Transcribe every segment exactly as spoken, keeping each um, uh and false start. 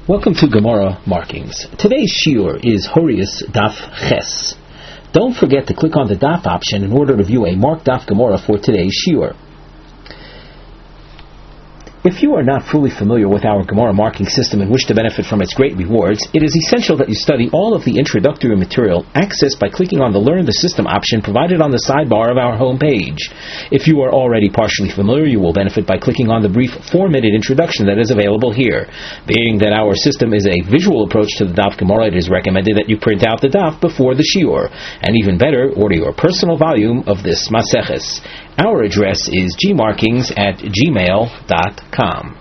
Welcome to Gemara Markings. Today's shiur is Horius Daf Ches. Don't forget to click on the Daf option in order to view a marked Daf Gemara for today's shiur. If you are not fully familiar with our Gemara marking system and wish to benefit from its great rewards, it is essential that you study all of the introductory material accessed by clicking on the Learn the System option provided on the sidebar of our home page. If you are already partially familiar, you will benefit by clicking on the brief four-minute introduction that is available here. Being that our system is a visual approach to the Daf Gemara, it is recommended that you print out the Daf before the shiur, and even better, order your personal volume of this Maseches. Our address is gmarkings at gmail dot com.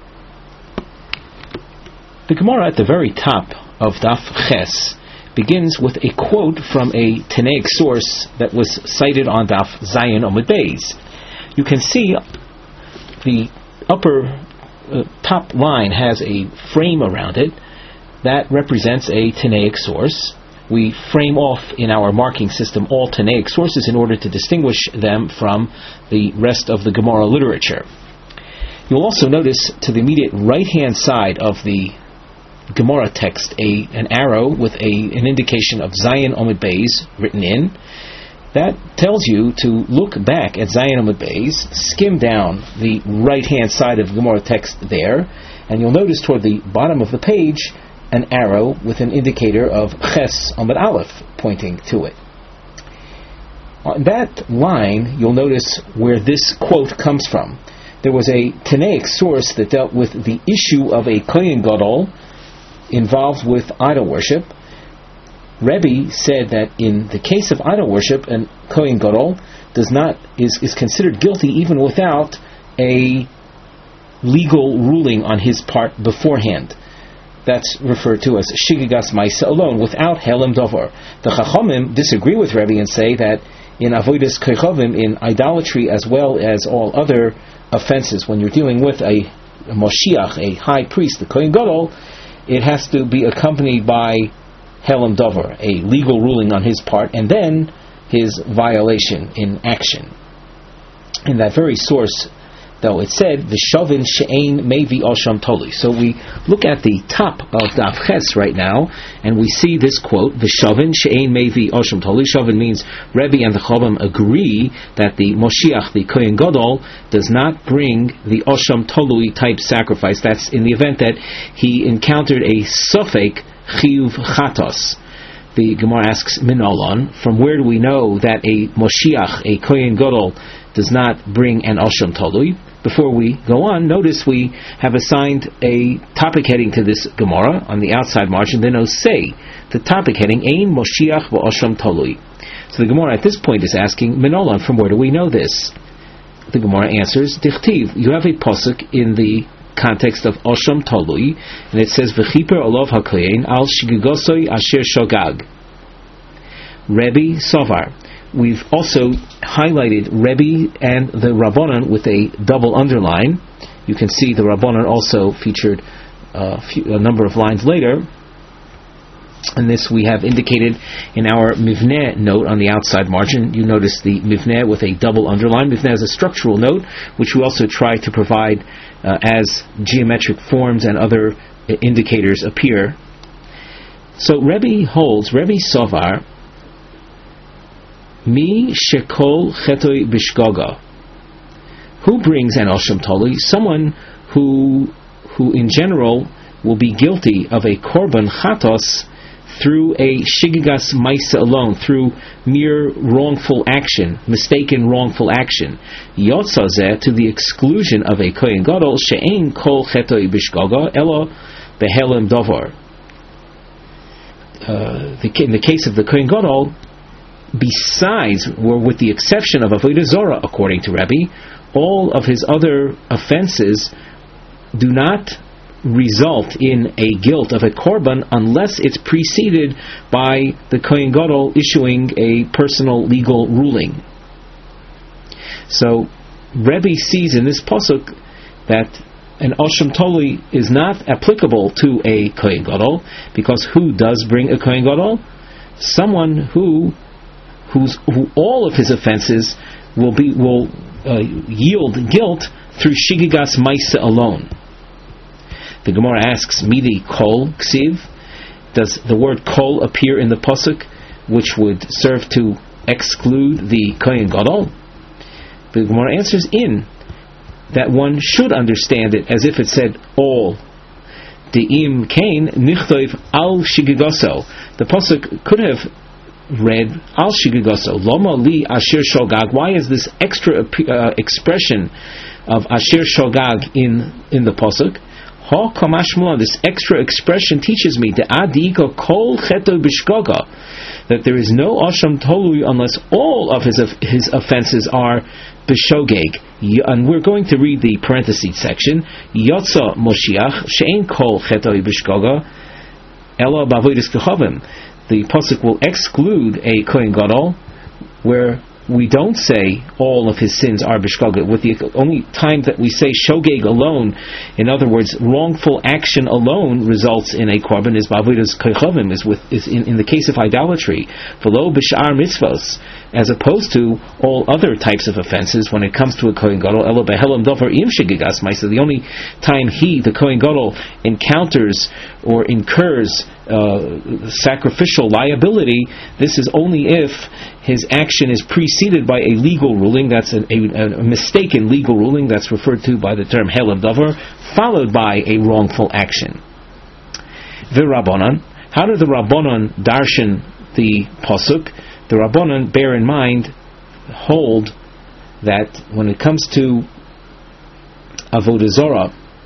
The Gemara at the very top of Daf Ches begins with a quote from a Tanaic source that was cited on Daf Zayin Amud Beis. You can see the upper uh, top line has a frame around it that represents a Tanaic source. We frame off in our marking system all Tanaic sources in order to distinguish them from the rest of the Gemara literature. You'll also notice to the immediate right-hand side of the Gemara text a an arrow with a an indication of Zayin Amud Beis written in. That tells you to look back at Zayin Amud Beis, skim down the right-hand side of the Gemara text there, and you'll notice toward the bottom of the page an arrow with an indicator of Ches Amud Aleph pointing to it. On that line, you'll notice where this quote comes from. There was a Tanaic source that dealt with the issue of a Kohen Gadol involved with idol worship. Rebbe said that in the case of idol worship, an Kohen Gadol does not is, is considered guilty even without a legal ruling on his part beforehand. That's referred to as Shigigas Maisa alone, without Helem Dovar. The Chachamim disagree with Rebbe and say that in Avodas Kechavim, in idolatry as well as all other offenses, when you're dealing with a, a Moshiach, a high priest, the Kohen Gadol, it has to be accompanied by Helem Dovar, a legal ruling on his part, and then his violation in action. In that very source, though, it said V'shavin she'ein mevi osham toli. So we look at the top of Daf Ches right now, and we see this quote: V'shavin she'ein mevi osham toli. Shavin means Rebbe and the Chachamim agree that the Moshiach, the Kohen Gadol, does not bring the osham tolui type sacrifice. That's in the event that he encountered a sofek chiyuv chatos. The Gemara asks Minolon, from where do we know that a Moshiach, a Kohen Gadol, does not bring an osham tolui? Before we go on, notice we have assigned a topic heading to this Gemara on the outside margin, the Nosei, the topic heading, Ein Moshiach v'Osham Tolui. So the Gemara at this point is asking, Minolan, from where do we know this? The Gemara answers, Dichtiv, you have a posuk in the context of Osham Tolui, and it says, V'chiper olov hakoyen al shigigosoi asher shogag. Rebbe Sovar. We've also highlighted Rebbe and the Rabbanan with a double underline. You can see the Rabbanan also featured a, few, a number of lines later. And this we have indicated in our Mivneh note on the outside margin. You notice the Mivneh with a double underline. Mivneh is a structural note, which we also try to provide uh, as geometric forms and other uh, indicators appear. So Rebbe holds, Rebbe Sovar, Mi shekol chetoi bishgoga. Who brings an osham toli? Someone who, who in general will be guilty of a korban chatos through a shigigas maisa alone, through mere wrongful action, mistaken wrongful action. Yotzazeh, to the exclusion of a kohen gadol, she'ein kol chetoi bishgoga elo behelem dovar. Uh, the, in the case of the kohen gadol, besides, or with the exception of Avodah Zorah, according to Rebbe, all of his other offenses do not result in a guilt of a korban unless it's preceded by the Kohen Gadol issuing a personal legal ruling. So Rebbe sees in this pasuk that an osham toli is not applicable to a Kohen Gadol, because who does bring a Kohen Gadol? Someone who Who's, who all of his offenses will be will uh, yield guilt through shigigas maisa alone. The Gemara asks, Midi kol ksiv? Does the word kol appear in the pasuk, which would serve to exclude the Kohen Gadol? The Gemara answers in, that one should understand it as if it said all. De'im kain nichtoiv al shigigoso. The pasuk could have read al shigigoso. Loma li asher shogag. Why is this extra uh, expression of asher shogag in in the pasuk? Ha kamashmula. This extra expression teaches me the adiko kol cheto bishgoga, that there is no asham tolui unless all of his his offenses are b'shogeg. And we're going to read the parentheses section. Yotza Moshiach she'ein kol chetoi b'shgoga ela b'avodas kechavim. The pasuk will exclude a Kohen Gadol where we don't say all of his sins are b'shgoga. With the only time that we say shogeg alone, in other words, wrongful action alone results in a korban, is b'avodas kechavim, is with is in, in the case of idolatry. V'lo b'shar mitzvos, as opposed to all other types of offenses when it comes to a Kohen Gadol. Elo behelam davar im shigigas ma'isa. The only time he, the Kohen Gadol, encounters or incurs uh, sacrificial liability, this is only if his action is preceded by a legal ruling, that's an, a, a mistaken legal ruling, that's referred to by the term helam davar, followed by a wrongful action. The Rabbanon, how do the Rabbanon darshan the pasuk? The Rabbanon, bear in mind, hold that when it comes to Avodah Zarah,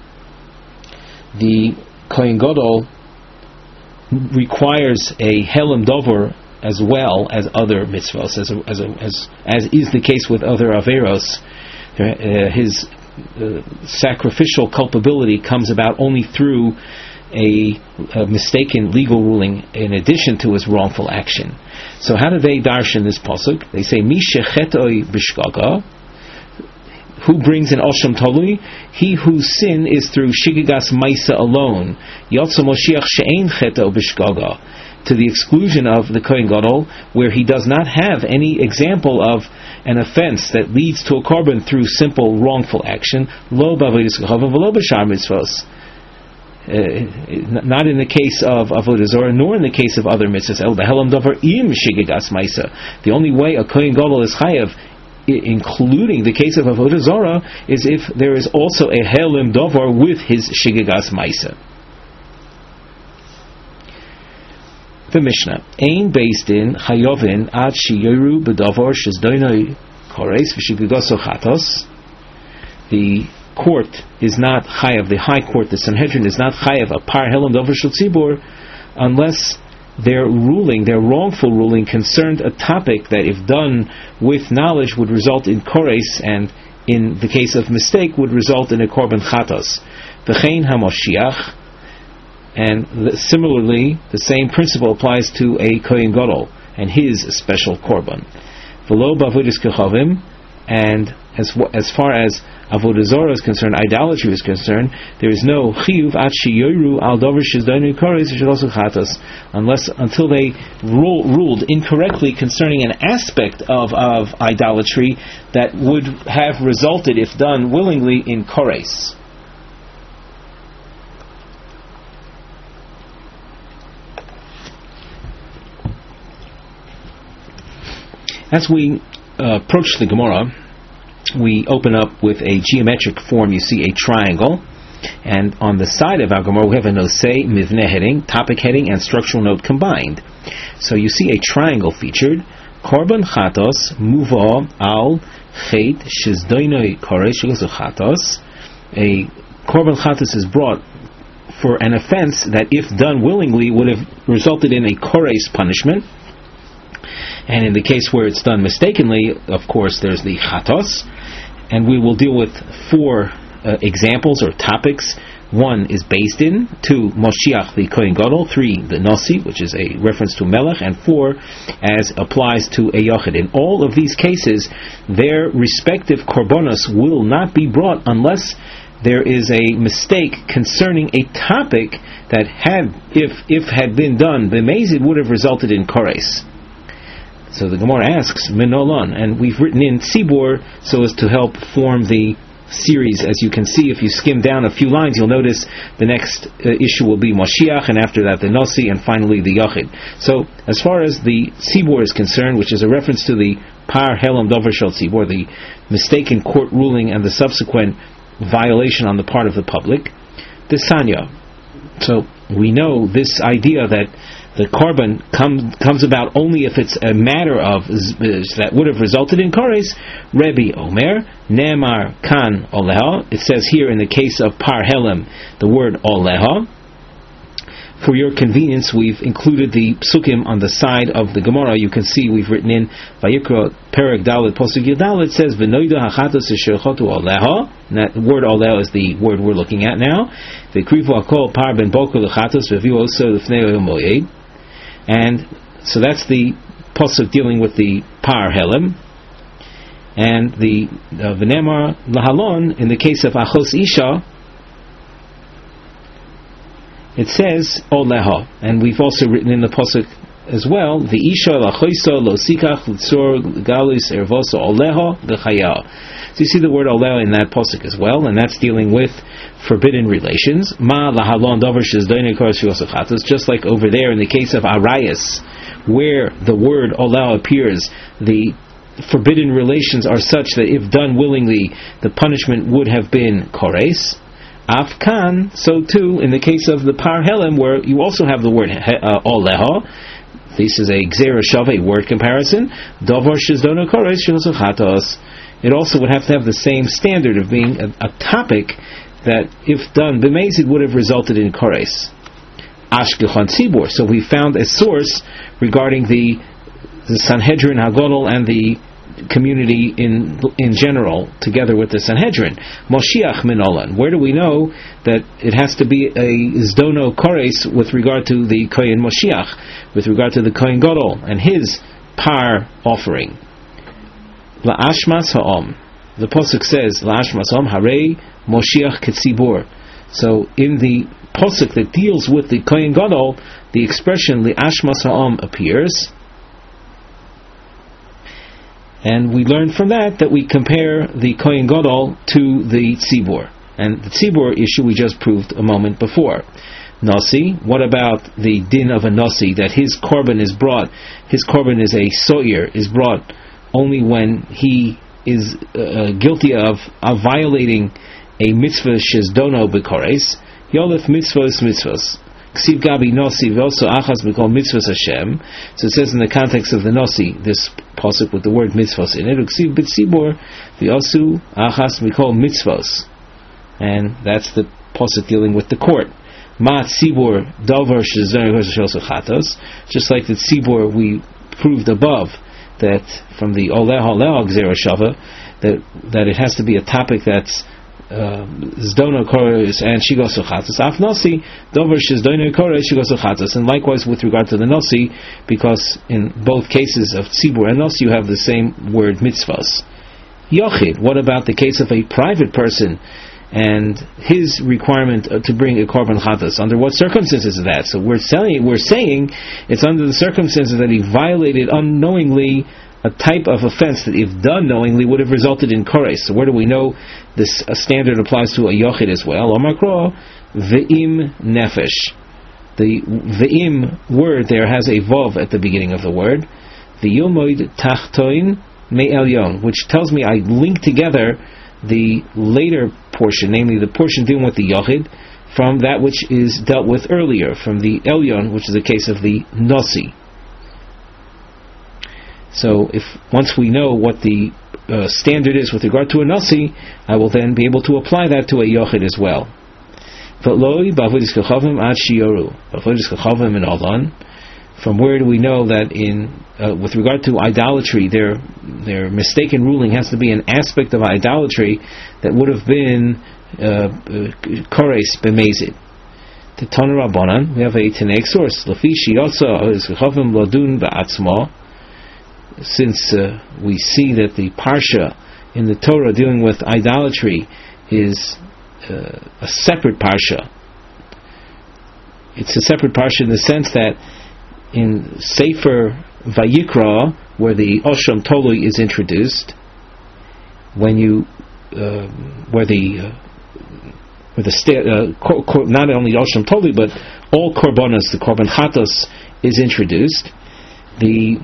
the Kohen Gadol requires a Helam Dover as well as other mitzvahs, as a, as, a, as as is the case with other Averos. Uh, his uh, sacrificial culpability comes about only through a, a mistaken legal ruling in addition to his wrongful action. So how do they darshan this pasuk? They say, Mi shechetoi b'shgaga, who brings an osham talui? He whose sin is through shigigas maisa alone. Yotza Moshiach she'ein cheto b'shgaga, to the exclusion of the Kohen Gadol, where he does not have any example of an offense that leads to a korban through simple wrongful action. Lo b'avodas kechavim v'lo b'shar mitzvos. Uh, not in the case of Avodah Zarah, nor in the case of other mitzvahs. El behelam davar im shigigas maisa. The only way a Kohen Gadol is chayav, including the case of Avodah Zarah, is if there is also a helim davar with his shigigas maisa. The Mishnah: Ein based in chayovin ad shiyoru b'davar shezdoinoi kores v'shigigaso chatos. The court is not chayav, the high court, the Sanhedrin is not chayav a par helam davar shel tzibur unless their ruling, their wrongful ruling, concerned a topic that, if done with knowledge, would result in kores, and in the case of mistake, would result in a korban chatos. V'chein hamoshiach, and similarly, the same principle applies to a Kohen Gadol and his special korban. V'lo b'avodas kechavim, and as as far as Avodah Zarah is concerned, idolatry is concerned, there is no chiyuv at shiyoru al davar shezdainu kores v'shalosu chatos, unless until they rule, ruled incorrectly concerning an aspect of of idolatry that would have resulted, if done willingly, in kores. As we uh, approach the Gemara, we open up with a geometric form. You see a triangle, and on the side of our Gemara we have a nosei, mivneh heading, topic heading, and structural note combined. So you see a triangle featured. Korban chatos muva al chet shezdoinoi koresh chatos. A korban chatos is brought for an offense that, if done willingly, would have resulted in a kores punishment. And in the case where it's done mistakenly, of course, there's the chatos. And we will deal with four uh, examples or topics. One is based in, two, Moshiach the Kohen Gadol, three, the Nasi, which is a reference to Melech, and four, as applies to a Yochid. In all of these cases, their respective korbanos will not be brought unless there is a mistake concerning a topic that had, if if had been done, b'mezid, would have resulted in kores. So the Gemara asks, Minolon, and we've written in Tzibur so as to help form the series, as you can see. If you skim down a few lines, you'll notice the next uh, issue will be Moshiach, and after that the Nasi, and finally the Yachid. So, as far as the Tzibor is concerned, which is a reference to the Par Helam Dover Shel Tzibor, the mistaken court ruling and the subsequent violation on the part of the public, the Sanya. So, we know this idea that the korban come, comes about only if it's a matter of that would have resulted in kores. Rebbe Omer Ne'emar Kan Oleha. It says here in the case of Par Helam the word Oleha. For your convenience, we've included the psukim on the side of the Gemara. You can see we've written in Vayikra Perek Dalet Posuk Yudal. It says V'noida Hachatos Esherchotu Oleha. That word Oleha is the word we're looking at now. V'krivu Akol Par Ben Boker Lechatos V'viu Oso L'fnei Oyom Moed. And so that's the posuk dealing with the Par Helam. And the V'nemar Lahalon, in the case of Achos Isha, it says Oleha. And we've also written in the posuk as well, the Isha Lachoiso Lo Sikach Litzor Galis Ervoso Oleha V'chaya. So you see the word Oleha in that posuk as well, and that's dealing with forbidden relations. Ma lahalon davar shezdoinei koros shilosachatos. Just like over there in the case of Arayas, where the word Oleha appears, the forbidden relations are such that if done willingly, the punishment would have been kores. Afkan, so too in the case of the Par Helam, where you also have the word uh, Oleha. This is a Gzera Shav, a word comparison. Davar shezdoinei koros shilosachatos. It also would have to have the same standard of being a, a topic that, if done b'mezid, would have resulted in kores. Ashkechon Tzibor. So we found a source regarding the, the Sanhedrin Hagodol and the community in in general, together with the Sanhedrin. Moshiach min Olan. Where do we know that it has to be a zdono kores with regard to the Kohen Moshiach, with regard to the Kohen Gadol and his par offering? La'ashmas ha'om. The posuk says La'ashmas ha'om harei Moshiach ketzibor. So in the posuk that deals with the Kohen Gadol, the expression La'ashmas ha'om appears, and we learn from that that we compare the Kohen Gadol to the Tzibor. And the Tzibor issue we just proved a moment before. Nasi, what about the din of a Nasi, that his korban is brought, his korban is a soyer, is brought only when he is uh, guilty of, of violating a mitzvah shezdono b'kores. Yolef mitzvahs mitzvahs. Ksiv gabi nosi v'oso achas b'kol mitzvahs Hashem. So it says in the context of the nosi, this pasuk with the word mitzvahs in it, Ksiv b'tzibor v'osu achas b'kol mitzvahs. And that's the pasuk dealing with the court. Ma tzibor davar shezdono chatos. Just like the tzibor we proved above, that from the Oleh Oleh Gzera Shava, that that it has to be a topic that's Zdono Kores and Shigos Chatos. Af Nasi Dover Shizdono Kores Shigos Chatos. And likewise with regard to the Nasi, because in both cases of Tzibur and Nasi you have the same word mitzvahs. Yochid, what about the case of a private person and his requirement uh, to bring a korban chatas? Under what circumstances is that? So we're saying we're saying it's under the circumstances that he violated unknowingly a type of offense that, if done knowingly, would have resulted in kores. So where do we know this uh, standard applies to a yochid as well? Omakro ve'im nefesh. The ve'im word there has a vav at the beginning of the word. Ve'yomoid tachtoin me elyon, which tells me I link together the later portion, namely the portion dealing with the Yochid, from that which is dealt with earlier, from the Elyon, which is the case of the Nasi. So, if once we know what the uh, standard is with regard to a Nasi, I will then be able to apply that to a Yochid as well. From where do we know that in uh, with regard to idolatry, their their mistaken ruling has to be an aspect of idolatry that would have been kores b'mezid? To Tana Rabbanan, we have a Tanaic source. Lafishi also is chachavim lodun ba'atzma. Since uh, we see that the parsha in the Torah dealing with idolatry is uh, a separate parsha. It's a separate parsha in the sense that in Sefer Vayikra, where the Osham Tolui is introduced, when you uh, where the uh, where the sta- uh, cor- cor- not only Osham Toli but all korbanos, the korban chatos is introduced, the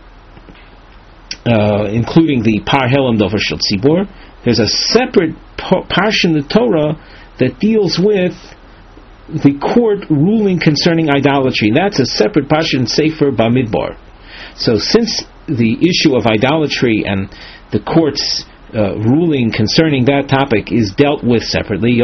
uh, including the par helam dover shel tzibor. There's a separate parsha in the Torah that deals with the court ruling concerning idolatry. That's a separate parsha in Sefer Bamidbar. So since the issue of idolatry and the court's uh, ruling concerning that topic is dealt with separately,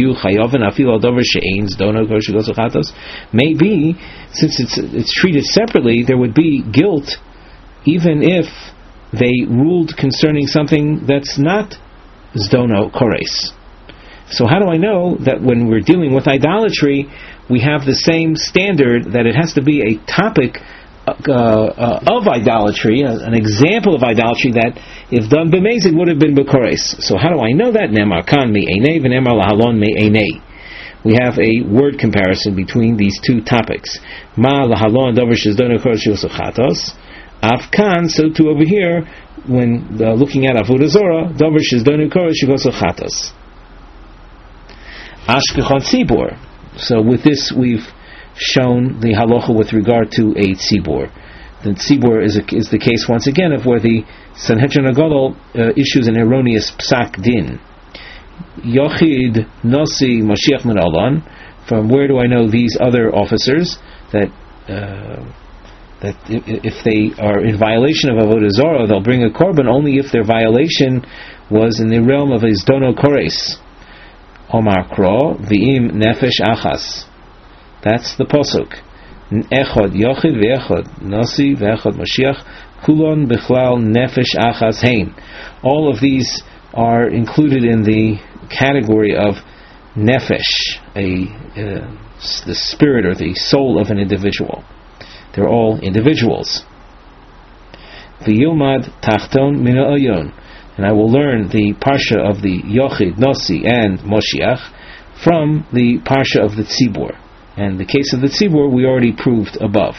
maybe since it's it's treated separately, there would be guilt even if they ruled concerning something that's not Zdono Kores. So how do I know that when we're dealing with idolatry, we have the same standard, that it has to be a topic uh, uh, of idolatry, uh, an example of idolatry that, if done b'mezid, would have been b'kores? So how do I know that? Nemar kan mi einei v'nemar lahalon mi einei. We have a word comparison between these two topics. Ma lahalon dover shezdono kores yosachatos. Afkan, so too over here, when uh, looking at Avodah Zorah, Dover Shizdonu Kores Shigoso Chatos. Ashkechon Tzibor. So with this we've shown the halacha with regard to a tzibor. The tzibor is, a, is the case once again of where the Sanhedrin Agadol uh, issues an erroneous psak din. Yochid Nosi Moshiach Min Olan. From where do I know these other officers that uh, that if they are in violation of Avodah Zorah, they'll bring a korban only if their violation was in the realm of a Zdono Kores. Omar Kro, V'im Nefesh Achas. That's the Posuk. Echod Yochid V'echod Nasi V'echod Mashiach Kulon B'chlal Nefesh Achas Hein. All of these are included in the category of Nefesh, a, uh, the spirit or the soul of an individual. They're all individuals. V'yilmad tachton min ha'ayon, and I will learn the parsha of the Yochid, Nosi, and Moshiach from the parsha of the Tzibor. And the case of the Tzibor we already proved above.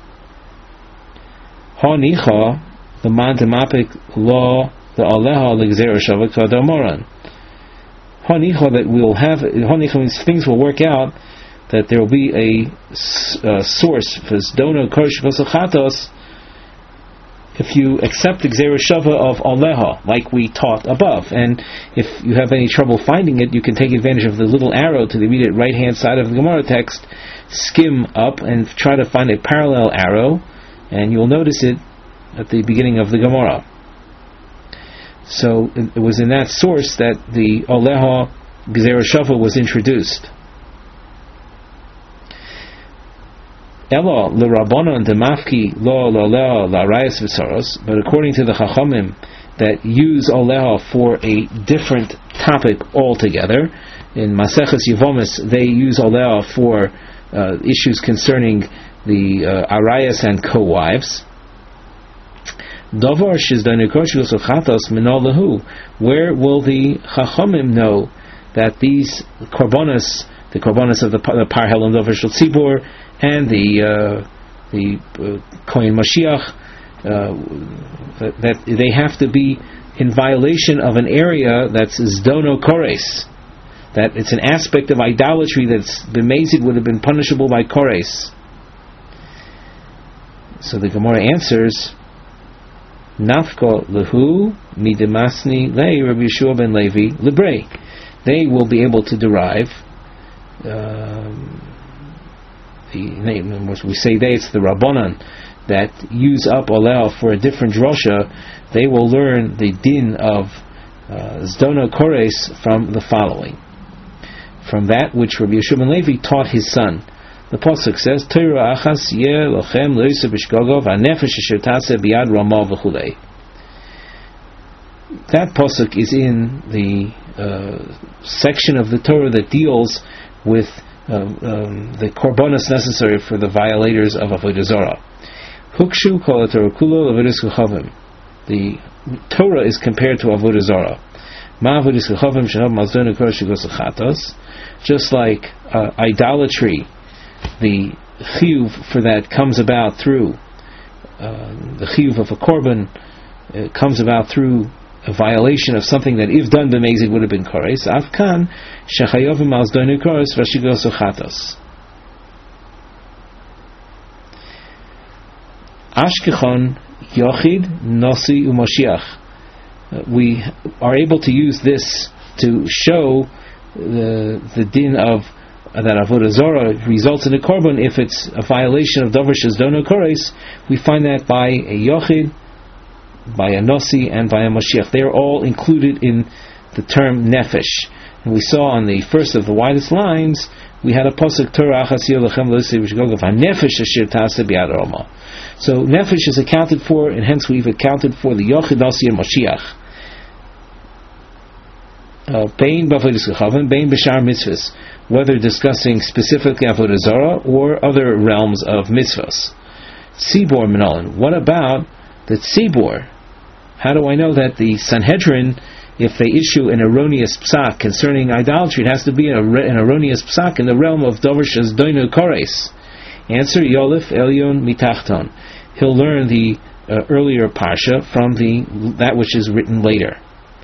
Ha'nicha, the man demapik law, the aleha l'gzera shavak v'adamoran. Ha'nicha, that we'll have, ha'nicha means things will work out, that there will be a uh, source for Zdono Kores V'Chatos if you accept the Gzera Shava of Aleha, like we taught above. And if you have any trouble finding it, you can take advantage of the little arrow to the immediate right-hand side of the Gemara text, skim up and try to find a parallel arrow, and you'll notice it at the beginning of the Gemara. So it was in that source that the Aleha Gzera Shava was introduced. Elo l'Rabbanon demafki lo l'Oleha l'Arayas v'Saros, but according to the Chachamim that use Oleha for a different topic altogether, in Maseches Yevomis they use Oleha for uh, issues concerning the uh, Arayas and co-wives. Davar shizdanu koshus chatos minolahu. Where will the Chachamim know that these korbanos, the korbanos of the, the Par Helam Dover Shel Tzibor, and the uh, the uh, Kohen Mashiach, uh, that, that they have to be in violation of an area that's Zdono Kores, that it's an aspect of idolatry that's b'mezid would have been punishable by Kores. So the Gemara answers, Nafko lehu midemasni lei Rabbi Yeshua ben Levi lebrei. They will be able to derive. Um, The name, we say they, it's the Rabbanan that use up Olel for a different drosha. They will learn the din of uh, Zdono Kores from the following, from that which Rabbi Yeshua ben Levi taught his son. The pasuk says, "Torah achas yeh lochem loisa b'shgogo v'nefesh asher taseh biyad ramah v'chulei." That pasuk is in the uh, section of the Torah that deals with Uh, um, the korbanos necessary for the violators of Avodah Zorah. Hukshu kol Torah kulo avodas kechavim. The Torah is compared to Avodah Zorah. Ma avodas kechavim shehav mazdonu kor shigos chatos. Just like uh, idolatry, the chiyuv for that comes about through uh, the chiyuv of a korban. It comes about through a violation of something that if done b'mezid would have been kores. Afkan shechayovim al zdonu kores v'shigos uchatos. Ashkechon yochid nosi u'moshiach. We are able to use this to show the the din of uh, that avodah zarah results in a korban if it's a violation of davar shezdono kores. We find that by a yochid, by a nosi, and by a moshiach. They are all included in the term nefesh. And we saw on the first of the widest lines, we had a pasuk Torah achas yolachem lo'isei v'shgogav hanefesh asher ta'aseh b'yad aroma. So nefesh is accounted for, and hence we've accounted for the yochid, nosi, and moshiach. Bein b'avodas kechavim, bein b'shar mitzvahs, whether discussing specifically avodah zarah or other realms of mitzvahs. Tzibor minolan. What about the tzibor? How do I know that the Sanhedrin, if they issue an erroneous psak concerning idolatry, it has to be an, an erroneous psak in the realm of davar shezdono kores? Answer: Yolif Elyon mitachton. He'll learn the uh, earlier parsha from the that which is written later.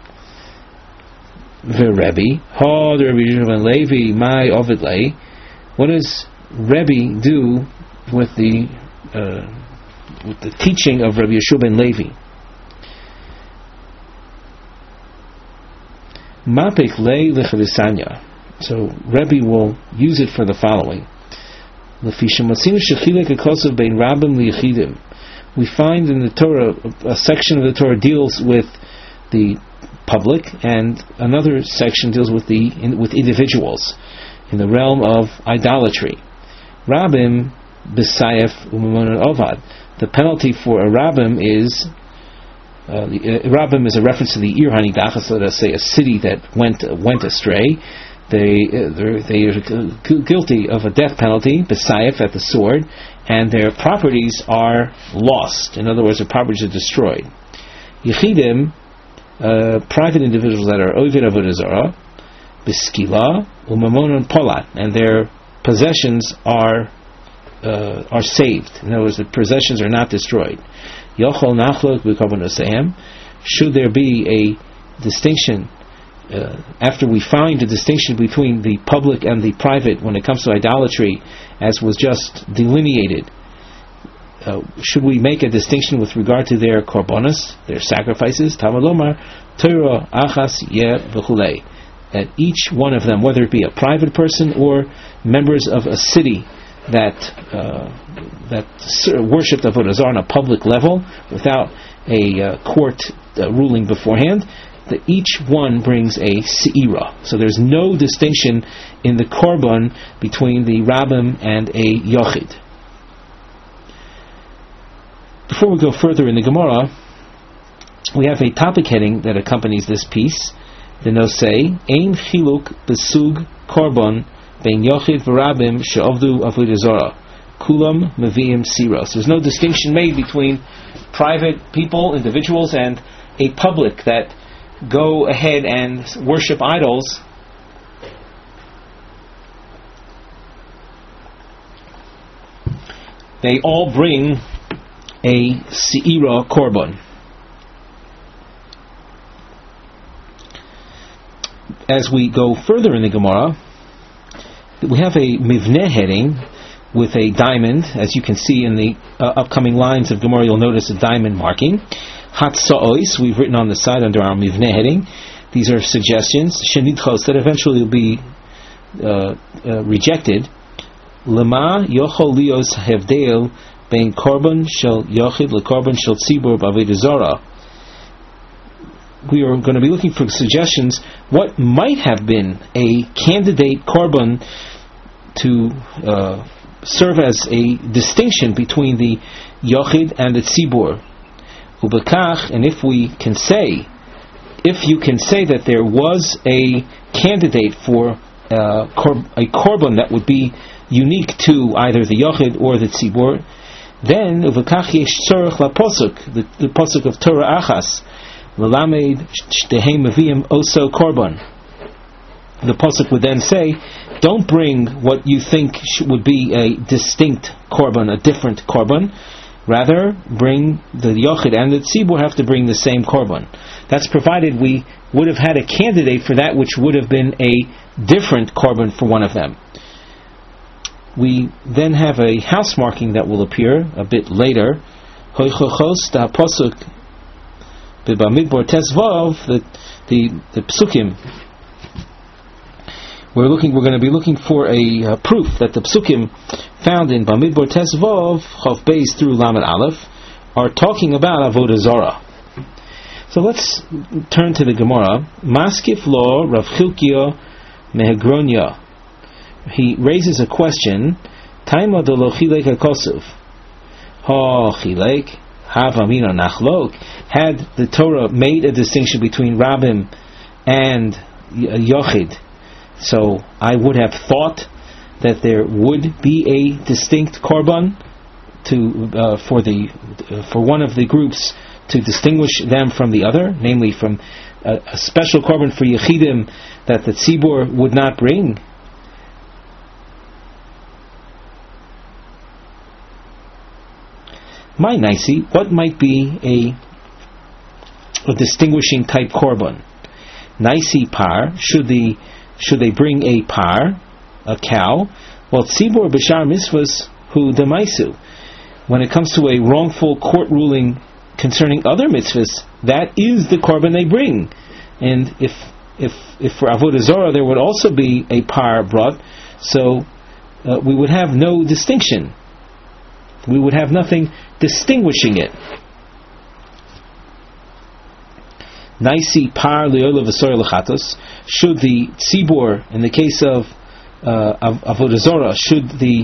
The Rebbe, ha the Rebbe Shimon Levi, my Ovid lay. What does Rebbe do with the uh, with the teaching of Rabbi Yeshua ben Levi? Mapik lei lechadisanya. So Rebbe will use it for the following. We find in the Torah a section of the Torah deals with the public, and another section deals with the in, with individuals in the realm of idolatry. Rabim b'sayef u'mamonon ovad. The penalty for a rabbim is uh, the, uh, rabbim is a reference to the ir hanidachas, let us say a city that went uh, went astray. They uh, they are guilty of a death penalty b'sayef, at the sword, and their properties are lost. In other words, their properties are destroyed. Yechidim, Uh, private individuals that are ovid avodah zarah, biskila u'mamonon polat, and their possessions are uh, are saved. In other words, the possessions are not destroyed. Yochol nachlok b'korbanoseihem. Should there be a distinction uh, after we find a distinction between the public and the private when it comes to idolatry, as was just delineated? Uh, should we make a distinction with regard to their korbanos, their sacrifices? Tamalomar, Torah, Achas, Yeh, v'chulei. At each one of them, whether it be a private person or members of a city that uh, that worshipped avodah zarah on a public level without a uh, court uh, ruling beforehand, that each one brings a se'ira. So there's no distinction in the korban between the rabbim and a yochid. Before we go further in the Gemara, we have a topic heading that accompanies this piece. The nosei ein chiluk besug korban bein yochid v'rabim she'ovdu avodah zarah kulam meviim siros. There's no distinction made between private people, individuals, and a public that go ahead and worship idols. They all bring a se'ira korban. As we go further in the Gemara, we have a mivneh heading with a diamond. As you can see in the uh, upcoming lines of Gemara, you'll notice a diamond marking. Hatsa'os, we've written on the side under our mivneh heading. These are suggestions, shenidchos, that eventually will be uh, uh, rejected. Lema yochol lios hevdel bein korban shel yochid lekorban shel tzibur b'avodah zarah. We are going to be looking for suggestions. What might have been a candidate korban to uh, serve as a distinction between the yochid and the tzibur? Ubekach, and if we can say, if you can say that there was a candidate for uh, kor- a korban that would be unique to either the yochid or the tzibur, then ubekach yesh tzorach laposuk, the the posuk of Torah Achas, l'lamed shtehem meviim oso korban. The posuk would then say, don't bring what you think would be a distinct korban, a different korban. Rather, bring the Yochid and the Tzibur have to bring the same korban. That's provided we would have had a candidate for that which would have been a different korban for one of them. We then have a house marking that will appear a bit later. Hoichochos da posuk b'Bamidbar Tesvav, the the the psukim. We're looking. We're going to be looking for a uh, proof that the psukim found in Bamidbar Tesvav Chav Beis through Lamed Aleph are talking about Avodah Zarah. So let's turn to the Gemara. Maskif lo Rav Chilkiah Mehegronia. He raises a question. Taima de lo chilek hakosuf. Ha chilek havamina nachlok. Had the Torah made a distinction between Rabbim and Yochid, so I would have thought that there would be a distinct korban to uh, for the uh, for one of the groups to distinguish them from the other, namely from a, a special korban for Yechidim that the Tzibur would not bring. My Naisi, what might be a, a distinguishing type korban? Naisi par, should the should they bring a par, a cow? Well, tzibur b'shar mitzvahs hu demaisu. When it comes to a wrongful court ruling concerning other mitzvahs, that is the korban they bring. And if if if for avodah zarah there would also be a par brought, so uh, we would have no distinction. We would have nothing distinguishing it. Naisi par le'olah v'soyer l'chatos. Should the tzibur, in the case of uh, avodah zarah, should the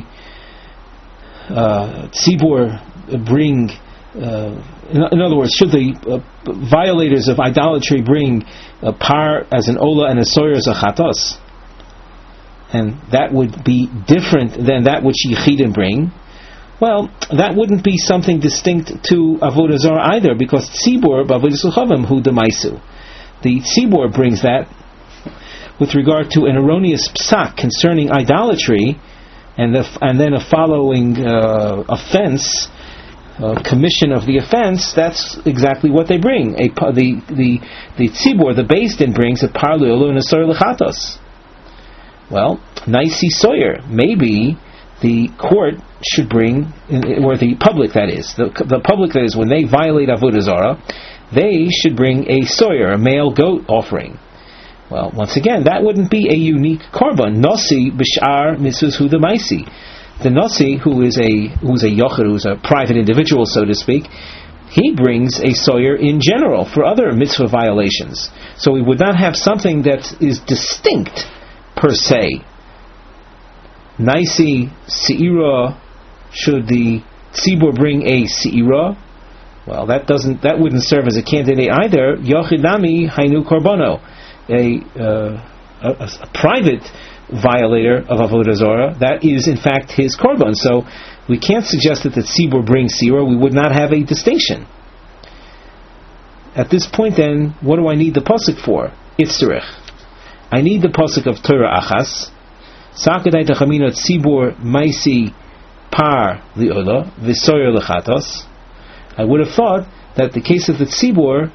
uh, tzibur bring, uh, in, in other words, should the uh, violators of idolatry bring a par as an olah and a soyer as a chatos, and that would be different than that which Yechidim bring? Well, that wouldn't be something distinct to Avodah Zarah either, because Tzibur b'Avodah Suchavim hu demaisu. The Tzibur brings that with regard to an erroneous psak concerning idolatry, and the, and then a following uh, offense, uh, commission of the offense. That's exactly what they bring. A the the the Tzibur, the Beis Din, brings a par le'olo and a soyer lechatos. Well, Naisi soyer, maybe the court should bring, or the public that is, the, the public that is, when they violate Avodah Zarah, they should bring a soyer, a male goat offering. Well, once again, that wouldn't be a unique korban. Nosi b'shar mitzvahs hu demaisi. The nosi, who is a who's a yochid, who's a private individual, so to speak, he brings a soyer in general for other mitzvah violations. So we would not have something that is distinct per se. Naisi seira, should the tzibur bring a seira? Well, that doesn't, that wouldn't serve as a candidate either. Yochidami hainu korbono, a, uh, a, a private violator of avodah zarah, that is in fact his korban. So we can't suggest that the tzibur brings seira. We would not have a distinction. At this point, then, what do I need the pasuk for? Itzterich. I need the pasuk of Torah Achas. Sakadai tachamina tzibur maisi par li'olah v'soyer lechatos. I would have thought that the case of the tzibur,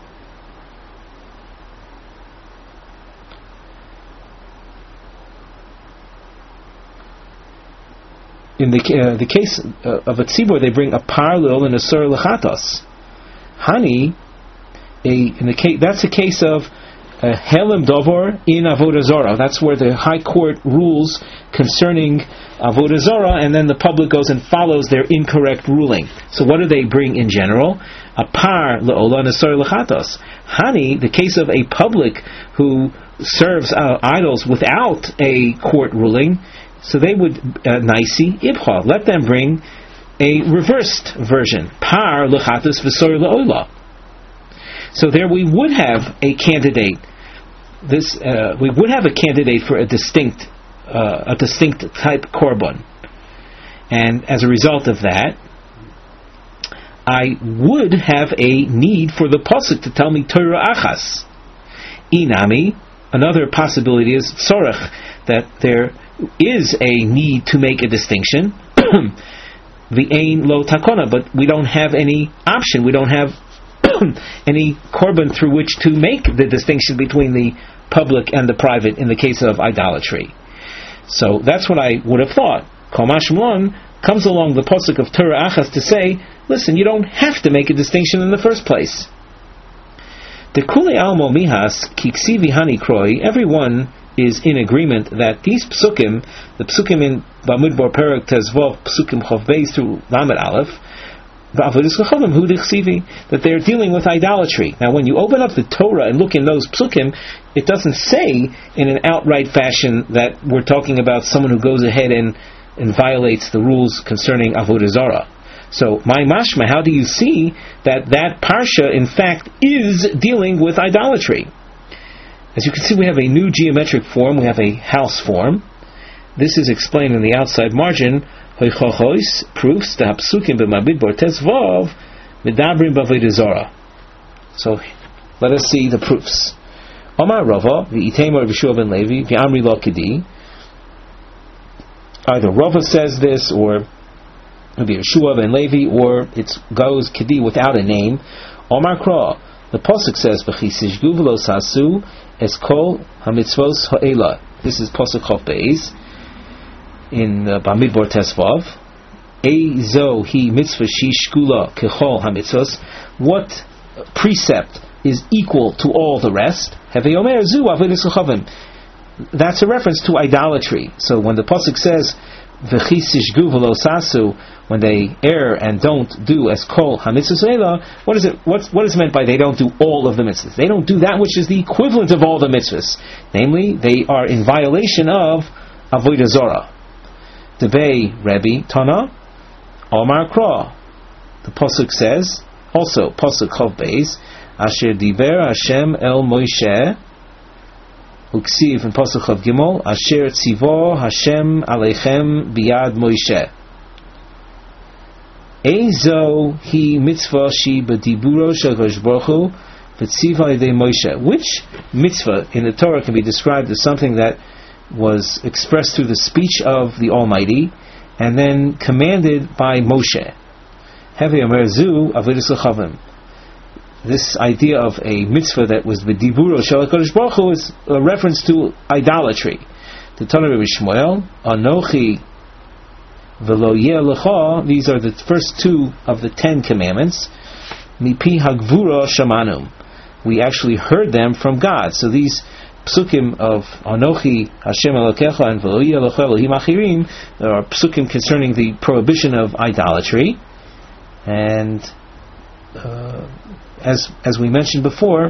in the uh, the case uh, of a tzibur, they bring a par li'olah and a soyer lechatos. Hani, a in the case that's a case of Uh, Helem Dovor in Avodah Zarah. That's where the High Court rules concerning Avodah Zarah, and then the public goes and follows their incorrect ruling. So what do they bring in general? A par le'olah and a soyer lechatos. Hani, the case of a public who serves uh, idols without a court ruling, so they would uh, naisi ibcha. Let them bring a reversed version. Par lechatos v'soyer le'olah. So there we would have a candidate. This uh, we would have a candidate for a distinct, uh, a distinct type korban, and as a result of that, I would have a need for the pasuk to tell me Torah Achas. Inami, another possibility is tzorech, that there is a need to make a distinction. the ain lo takona, but we don't have any option. We don't have any korban through which to make the distinction between the public and the private in the case of idolatry. So that's what I would have thought. Kol Mashmalon comes along the pasuk of Torah Achas to say, listen, you don't have to make a distinction in the first place. The Kule Almo Mihas Kiksivi Hani Kroi, everyone is in agreement that these psukim, the psukim in Bamidbar Perek Tezvov, psukim Chov Beis through Lamed Aleph, that they're dealing with idolatry. Now, when you open up the Torah and look in those psukim, it doesn't say in an outright fashion that we're talking about someone who goes ahead and, and violates the rules concerning Avodah Zarah. So, my mashma, how do you see that that parsha, in fact, is dealing with idolatry? As you can see, we have a new geometric form. We have a house form. This is explained in the outside margin. Hoichochois proofs the hapsukim b'mabidbar tezvav medabrim b'avodah zarah. So, let us see the proofs. Omar Rava v'iteimer Yeshua ben Levi v'amri lo kedi. Either Rava says this, or maybe Yeshua ben Levi, or it goes kedi without a name. Omar Kra. The pasuk says v'chisishgu v'lo sasu es kol hamitzvos ha'ela. This is pasuk Chov Beis in uh, Bamidbar Tesvav. Eizo hi mitzvah shi shkula kechol hamitzvos. What precept is equal to all the rest? Hevei omer zu avodas chachavim. That's a reference to idolatry. So when the pasuk says v'chisishgu v'lo sasu, when they err and don't do as kol hamitzvos ha'ela, what is it? What's, what is meant by they don't do all of the mitzvahs? They don't do that which is the equivalent of all the mitzvahs. Namely, they are in violation of avodah zarah. Debei Rebbe Tana Omar Kra. The pasuk says also pasuk Chov Beis Asher Diber Hashem El Moshe Uksiv in pasuk Chov Gimel Asher Tzivo Hashem Aleichem Biyad Moshe. Eizo Hi Mitzvah Shi B'Diburo Shel Kodesh Baruch Hu V'Tziva Yedei Moshe. Which mitzvah in the Torah can be described as something that was expressed through the speech of the Almighty and then commanded by Moshe? Hevei omer zu avodas chachavim. This idea of a mitzvah that was b'diburo shel HaKadosh Baruch Hu is a reference to idolatry. The Tana Rabbi Shmuel, Anochi v'lo yeh lecha, these are the first two of the Ten Commandments. Mipi hagvura shamanum. We actually heard them from God. So these psukim of Anochi Hashem Elokecha and V'lo yeh lecha Elohim achirim, there are psukim concerning the prohibition of idolatry. And uh, as as we mentioned before,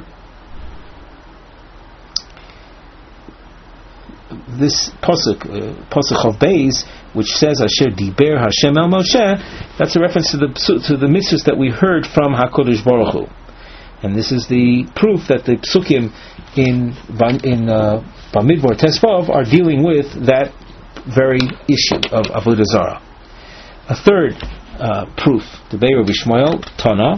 this pasuk, uh, pasuk of Beis, which says Asher Diber Hashem El Moshe, that's a reference to the to the mitzvahs that we heard from Hakadosh Baruch Hu, and this is the proof that the psukim in in uh, Bamidbar Tesvav are dealing with that very issue of Avodah Zarah. A third uh, proof, the Be'er Rabbi Shmuel Tana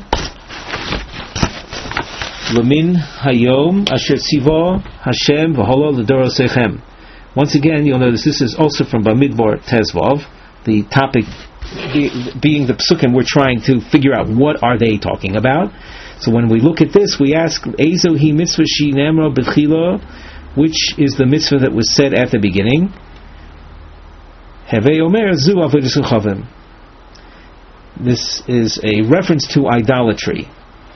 Lamin Hayom Asher Tzivo Hashem V'Holo L'Dorosechem. Once again, you'll notice this is also from Bamidbar Tesvav. The topic being the psukim, we're trying to figure out what are they talking about. So when we look at this, we ask, Eizo hi mitzvah shi nemra b'tchila, which is the mitzvah that was said at the beginning? Hevei omer zu avodas chachavim. This is a reference to idolatry.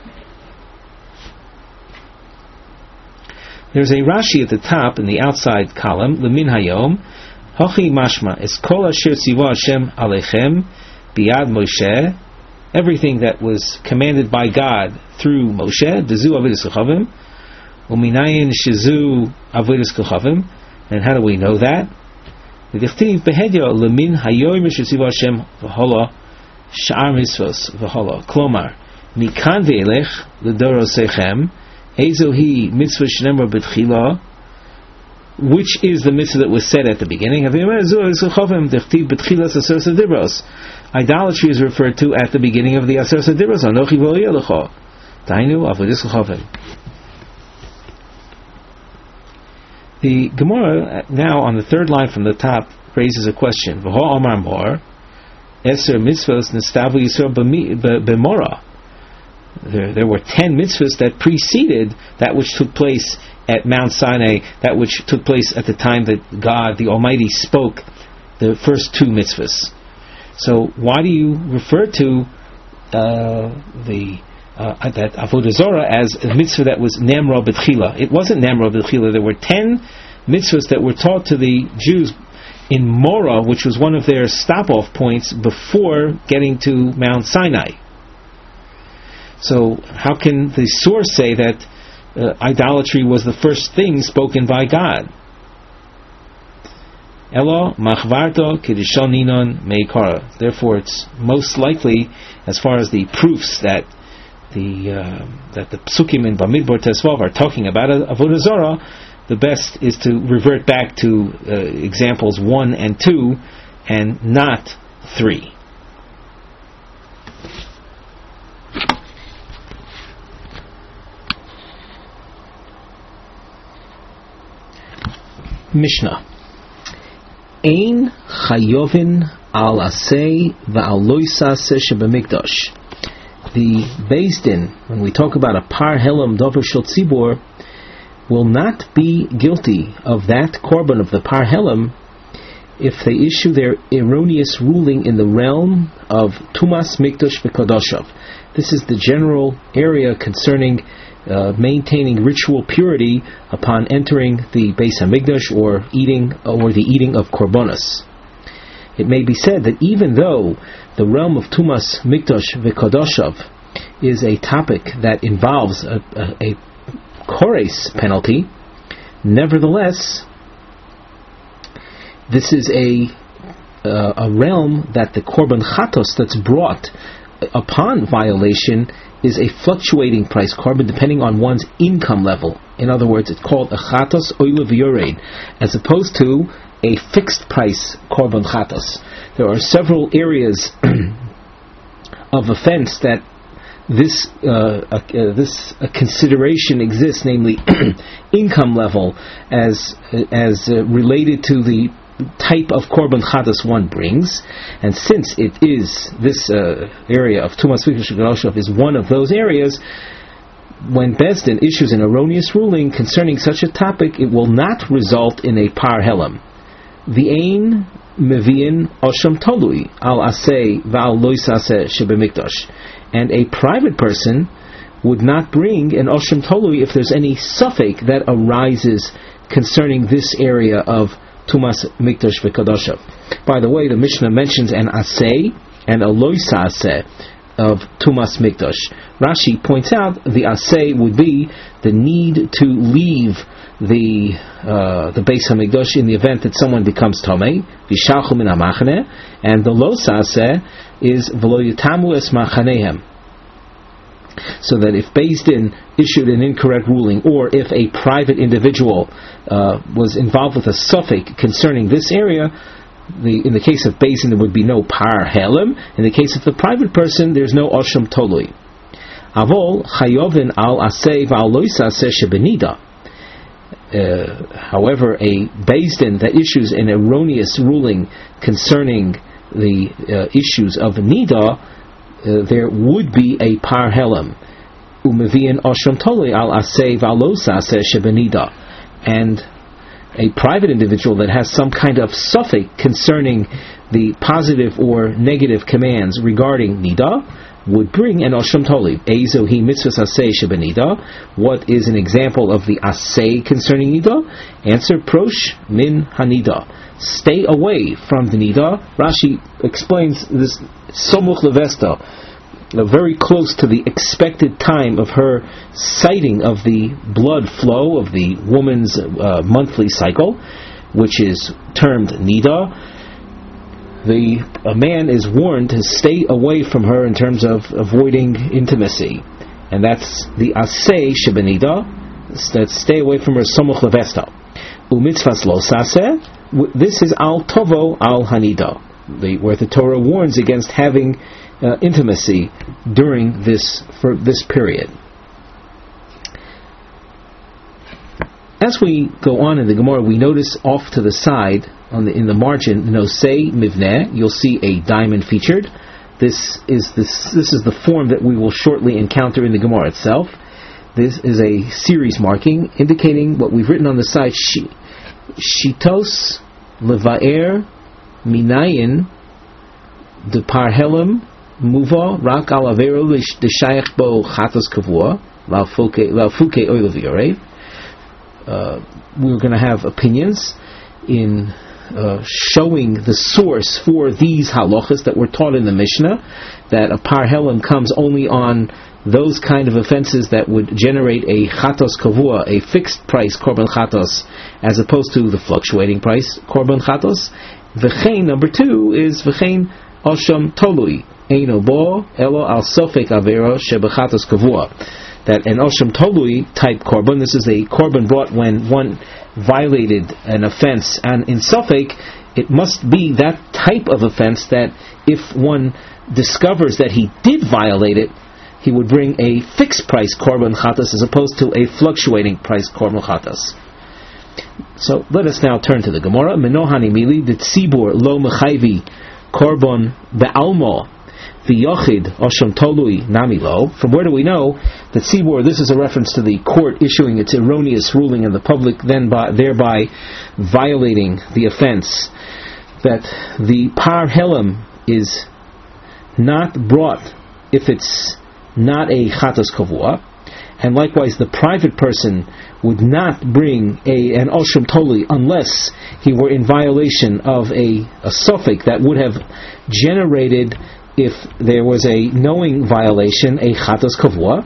There's a Rashi at the top in the outside column, Lemin Hayom, Hochi Mashma, Es Kol Asher Tzivo Hashem Aleichem Biyad Moshe, everything that was commanded by God through Moshe, Dezu Avodas Kochavim, Uminayin Shizu Avodas Kochavim, and how do we know that? V'dichtiv behedyo Lemin Hayom Asher Tzivo Hashem V'hola Sha'ar Mitzvos V'hola, Klomar, Mikan Ve'elech L'Dorosechem, Eizohi mitzvah shnemra b'tchila, which is the mitzvah that was said at the beginning. Idolatry is referred to at the beginning of the Aseres HaDibros. Anochi v'lo yeh lecha. Dainu avodas chachavim. The Gemara now on the third line from the top raises a question. V'ho amar mor, Eser mitzvos nestavu Yisrael b'mora. There, there were ten mitzvahs that preceded that which took place at Mount Sinai, that which took place at the time that God, the Almighty, spoke the first two mitzvahs. So why do you refer to uh, the uh, that Avodah Zarah as a mitzvah that was Nemra B'tchila? It wasn't Nemra B'tchila. There were ten mitzvahs that were taught to the Jews in Morah, which was one of their stop-off points before getting to Mount Sinai. So how can the source say that uh, idolatry was the first thing spoken by God? Elo machvarto kiddushon ninon meikara. Therefore, it's most likely, as far as the proofs that the uh, that the psukim in Bamidbar Tesvav are talking about Avodah Zarah, the best is to revert back to uh, examples one and two, and not three. Mishnah. Ein chayovin al asay va'al loisase shebamikdash. The Beis Din, when we talk about a par helam dover shel tzibor, will not be guilty of that korban of the par helam if they issue their erroneous ruling in the realm of tumas mikdash v'kodoshav. This is the general area concerning Uh, maintaining ritual purity upon entering the Beis Hamikdash or eating or the eating of korbanos. It may be said that even though the realm of Tumas Mikdash v'Kodoshav is a topic that involves a, a, a kores penalty, nevertheless, this is a uh, a realm that the korban chatos that's brought upon violation is a fluctuating price korban depending on one's income level. In other words, it's called a chatos oilev yorein, as opposed to a fixed price korban chatos. There are several areas of offense that this uh, uh, this uh, consideration exists, namely income level, as as uh, related to the type of korban chatas one brings, and since it is this uh, area of Tumas Mikdash v'Kodoshav is one of those areas, when Beis Din issues an erroneous ruling concerning such a topic, it will not result in a par helam. V'ein meviin osham tolui al asay v'al loisase shebemikdash, and a private person would not bring an osham tolui if there's any suffix that arises concerning this area of Tumas Mikdash v'Kodoshav. By the way, the Mishnah mentions an asay and a loisa asay of Tumas Mikdash. Rashi points out the asay would be the need to leave the uh, the Beis Hamikdash in the event that someone becomes tomei, vishalchu min hamachane, and the loisa asay is v'lo yitamu es machanehem. So that if Beis Din issued an incorrect ruling, or if a private individual uh, was involved with a suffix concerning this area, the, in the case of Beis Din there would be no par helam. In the case of the private person, there's no osham tolui. Avol chayovin al asay v'al loisa asay shebenida. However, a Beis Din that issues an erroneous ruling concerning the uh, issues of nida, Uh, there would be a par helam, umevian osham tolei al asay v'alos asay shebenida, and a private individual that has some kind of suffix concerning the positive or negative commands regarding nida would bring an osham tolei. Ezo hi mitzvahs asay shebenida. What is an example of the asay concerning nida? Answer: prosh min hanida. Stay away from the nida. Rashi explains this somuch levesta, very close to the expected time of her sighting of the blood flow of the woman's uh, monthly cycle, which is termed nida. The a man is warned to stay away from her in terms of avoiding intimacy, and that's the asay shebenida. That stay away from her somuch levesta. Umitzvas lo saseh. This is al tovo al hanida, the, where the Torah warns against having uh, intimacy during this for this period. As we go on in the Gemara, we notice off to the side on the in the margin, nosei mivneh, you'll see a diamond featured. This is this this is the form that we will shortly encounter in the Gemara itself. This is a series marking indicating what we've written on the side. Shitos levaer minayin de parhelim muva rak al avero de shayach bo chatos kavua la fuke oilaviore. We're going to have opinions in uh, showing the source for these halachas that were taught in the Mishnah, that a parhelim comes only on those kind of offenses that would generate a chatos kavua, a fixed price korban chatos, as opposed to the fluctuating price korban chatos. V'chein, number two, is v'chein osham tolui eino bo elo al sofek avera shebechatos kavua. That an osham tolui type korban, this is a korban brought when one violated an offense, and in sofek it must be that type of offense that if one discovers that he did violate it, he would bring a fixed price korban chatas as opposed to a fluctuating price korban chatas. So let us now turn to the Gemara. Menohani mili the tzibur lo mechayvi korban be'almo v'yochid osham tolui nami lo. From where do we know that tzibur? This is a reference to the court issuing its erroneous ruling and the public then by, thereby violating the offense. That the par helam is not brought if it's not a chatos kavua, and likewise the private person would not bring a an osham toli unless he were in violation of a, a suffix that would have generated, if there was a knowing violation, a chatos kavua.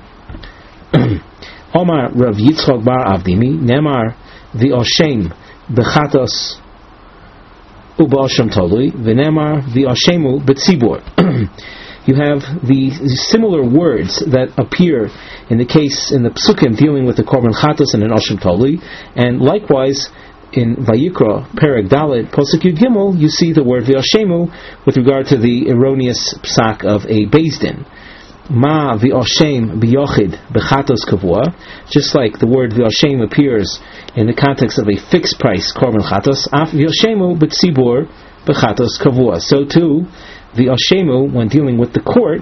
Omar Rav Yitzchok bar Avdimi Nemar v'oshem b'chatos u'b'osham toli v'nemar v'oshemu b'tzibur. You have the similar words that appear in the case in the psukim dealing with the korban chatos and an osham toli, and likewise in Vayikra Perek Dalet Posuk Yud Gimel you see the word v'oshemu with regard to the erroneous psak of a beis din. Ma v'oshem b'yochid b'chatos kavua, just like the word v'oshem appears in the context of a fixed price korban chatos, af v'oshemu b'tzibur b'chatos kavua. So too, the Oshemu, when dealing with the court,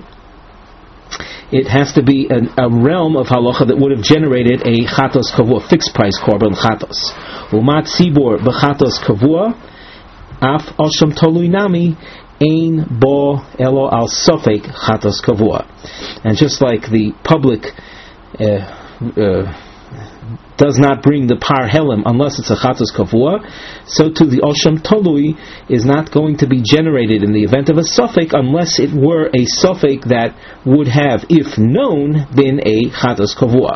it has to be an, a realm of halacha that would have generated a chatos kavua, fixed price korban chatos. Umat sibor b'chatos kavua, af osham tolui nami, ein bo elo al sofek chatos kavua. And just like the public uh, uh, does not bring the par helim unless it's a chatos kavua, so too the osham tolui is not going to be generated in the event of a suffix unless it were a suffix that would have, if known, been a chatos kavua.